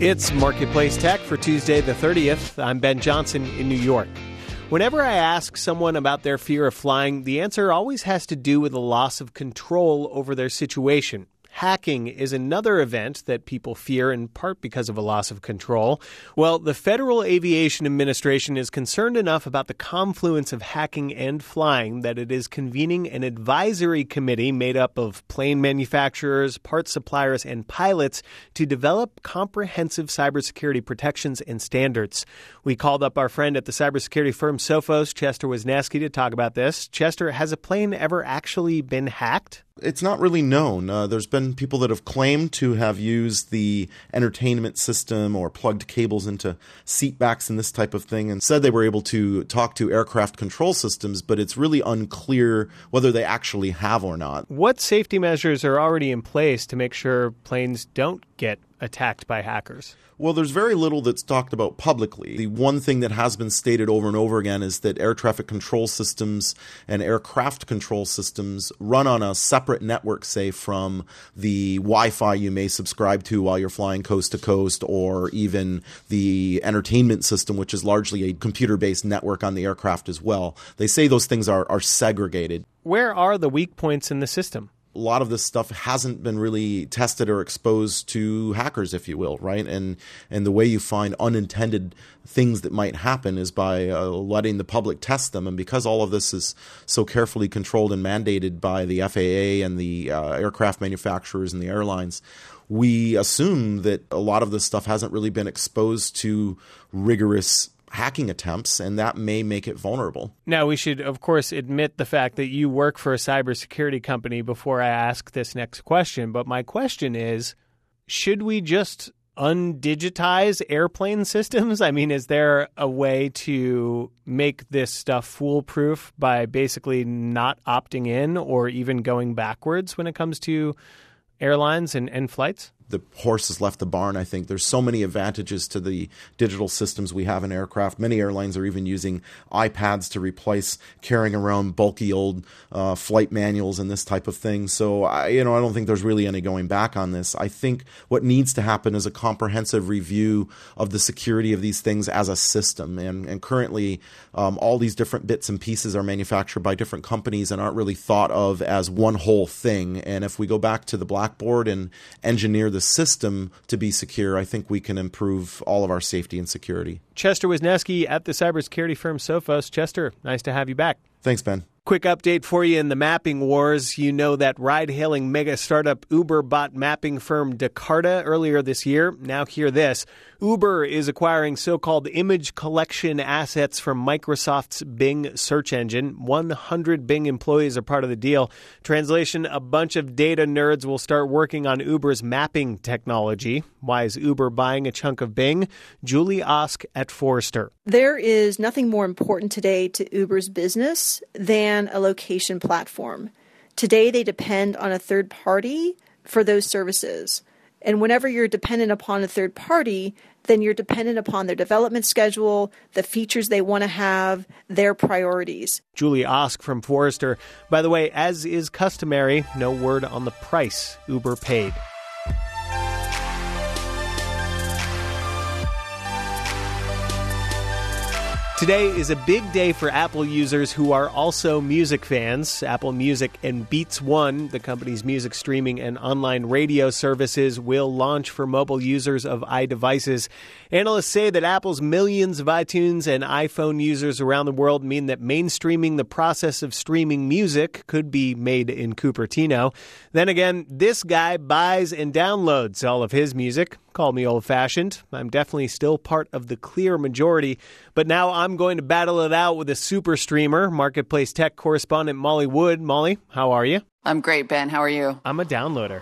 It's Marketplace Tech for Tuesday the 30th. I'm Ben Johnson in New York. Whenever I ask someone about their fear of flying, the answer always has to do with a loss of control over their situation. Hacking is another event that people fear in part because of a loss of control. Well, the Federal Aviation Administration is concerned enough about the confluence of hacking and flying that it is convening an advisory committee made up of plane manufacturers, parts suppliers, and pilots to develop comprehensive cybersecurity protections and standards. We called up our friend at the cybersecurity firm Sophos, Chester Wisniewski, to talk about this. Chester, has a plane ever actually been hacked? It's not really known. There's been people that have claimed to have used the entertainment system or plugged cables into seat backs and this type of thing and said they were able to talk to aircraft control systems, but it's really unclear whether they actually have or not. What safety measures are already in place to make sure planes don't get attacked by hackers? Well, there's very little that's talked about publicly. The one thing that has been stated over and over again is that air traffic control systems and aircraft control systems run on a separate network, say, from the Wi-Fi you may subscribe to while you're flying coast to coast, or even the entertainment system, which is largely a computer-based network on the aircraft as well. They say those things are segregated. Where are the weak points in the system? A lot of this stuff hasn't been really tested or exposed to hackers, if you will, right? And the way you find unintended things that might happen is by letting the public test them. And because all of this is so carefully controlled and mandated by the FAA and the aircraft manufacturers and the airlines, we assume that a lot of this stuff hasn't really been exposed to rigorous hacking attempts, and that may make it vulnerable. Now, we should, of course, admit the fact that you work for a cybersecurity company before I ask this next question. But my question is, should we just undigitize airplane systems? I mean, is there a way to make this stuff foolproof by basically not opting in or even going backwards when it comes to airlines and flights? The horse has left the barn, I think. There's so many advantages to the digital systems we have in aircraft. Many airlines are even using iPads to replace carrying around bulky old flight manuals and this type of thing. So, I don't think there's really any going back on this. I think what needs to happen is a comprehensive review of the security of these things as a system. And currently, all these different bits and pieces are manufactured by different companies and aren't really thought of as one whole thing. And if we go back to the blackboard and engineer the system to be secure, I think we can improve all of our safety and security. Chester Wisniewski at the cybersecurity firm Sophos. Chester, nice to have you back. Thanks, Ben. Quick update for you in the mapping wars. You know that ride-hailing mega startup Uber bought mapping firm Descartes earlier this year. Now hear this. Uber is acquiring so-called image collection assets from Microsoft's Bing search engine. 100 Bing employees are part of the deal. Translation, a bunch of data nerds will start working on Uber's mapping technology. Why is Uber buying a chunk of Bing? Julie Osk at Forrester. There is nothing more important today to Uber's business than a location platform. Today, they depend on a third party for those services. And whenever you're dependent upon a third party, then you're dependent upon their development schedule, the features they want to have, their priorities. Julie Osk from Forrester. By the way, as is customary, no word on the price Uber paid. Today is a big day for Apple users who are also music fans. Apple Music and Beats One, the company's music streaming and online radio services, will launch for mobile users of iDevices. Analysts say that Apple's millions of iTunes and iPhone users around the world mean that mainstreaming the process of streaming music could be made in Cupertino. Then again, this guy buys and downloads all of his music. Call me old-fashioned. I'm definitely still part of the clear majority. But now I'm going to battle it out with a super streamer, Marketplace Tech correspondent Molly Wood. Molly, how are you? I'm great, Ben. How are you? I'm a downloader.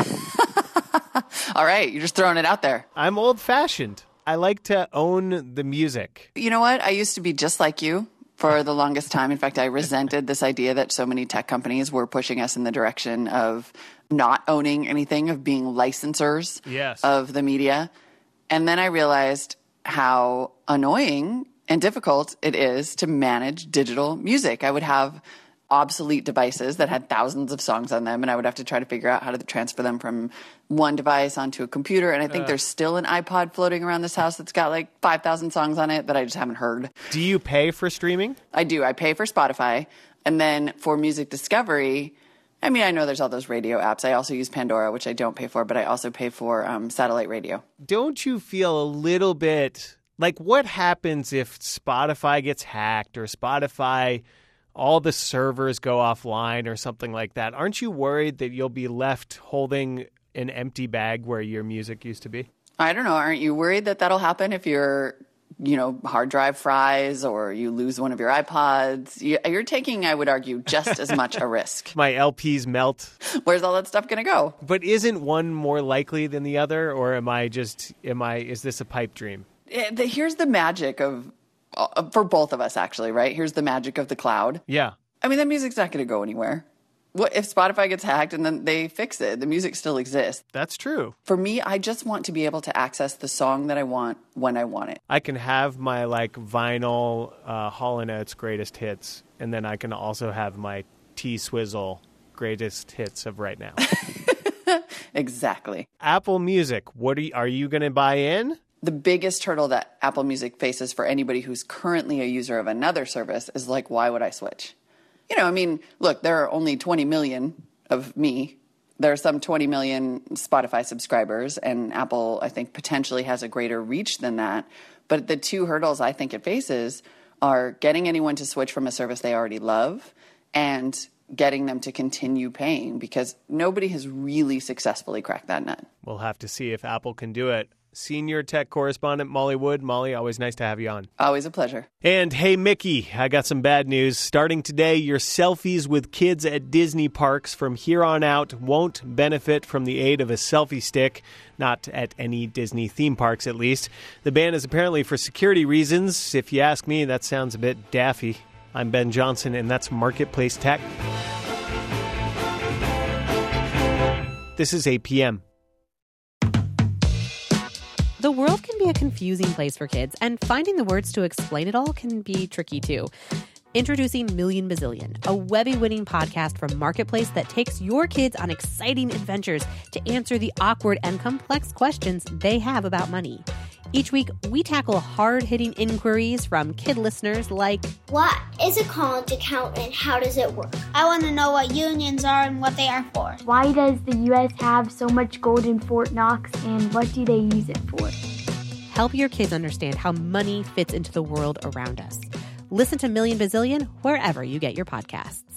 All right. You're just throwing it out there. I'm old-fashioned. I like to own the music. You know what? I used to be just like you for the longest time. In fact, I resented this idea that so many tech companies were pushing us in the direction of not owning anything, of being licensors of the media. And then I realized how annoying and difficult it is to manage digital music. I would have obsolete devices that had thousands of songs on them, and I would have to try to figure out how to transfer them from one device onto a computer. And I think there's still an iPod floating around this house that's got like 5,000 songs on it that I just haven't heard. Do you pay for streaming? I do. I pay for Spotify. And then for music discovery, I mean, I know there's all those radio apps. I also use Pandora, which I don't pay for, but I also pay for satellite radio. Don't you feel a little bit like what happens if Spotify gets hacked or Spotify, all the servers go offline or something like that? Aren't you worried that you'll be left holding an empty bag where your music used to be? I don't know. Aren't you worried that that'll happen if your, hard drive fries or you lose one of your iPods? You're taking, I would argue, just as much a risk. My LPs melt. Where's all that stuff going to go? But isn't one more likely than the other? Or is this a pipe dream? Here's the magic of, for both of us, actually, right? Here's the magic of the cloud. Yeah. I mean, that music's not going to go anywhere. What if Spotify gets hacked and then they fix it? The music still exists. That's true. For me, I just want to be able to access the song that I want when I want it. I can have my vinyl Hall & Oates greatest hits, and then I can also have my T-Swizzle greatest hits of right now. Exactly. Apple Music, are you going to buy in? The biggest hurdle that Apple Music faces for anybody who's currently a user of another service is why would I switch? Look, there are only 20 million of me. There are some 20 million Spotify subscribers, and Apple, I think, potentially has a greater reach than that. But the two hurdles I think it faces are getting anyone to switch from a service they already love and getting them to continue paying, because nobody has really successfully cracked that nut. We'll have to see if Apple can do it. Senior tech correspondent Molly Wood. Molly, always nice to have you on. Always a pleasure. And hey, Mickey, I got some bad news. Starting today, your selfies with kids at Disney parks from here on out won't benefit from the aid of a selfie stick. Not at any Disney theme parks, at least. The ban is apparently for security reasons. If you ask me, that sounds a bit daffy. I'm Ben Johnson, and that's Marketplace Tech. This is 8 p.m. The world can be a confusing place for kids, and finding the words to explain it all can be tricky, too. Introducing Million Bazillion, a Webby-winning podcast from Marketplace that takes your kids on exciting adventures to answer the awkward and complex questions they have about money. Each week, we tackle hard-hitting inquiries from kid listeners like, what is a college account and how does it work? I want to know what unions are and what they are for. Why does the U.S. have so much gold in Fort Knox, and what do they use it for? Help your kids understand how money fits into the world around us. Listen to Million Bazillion wherever you get your podcasts.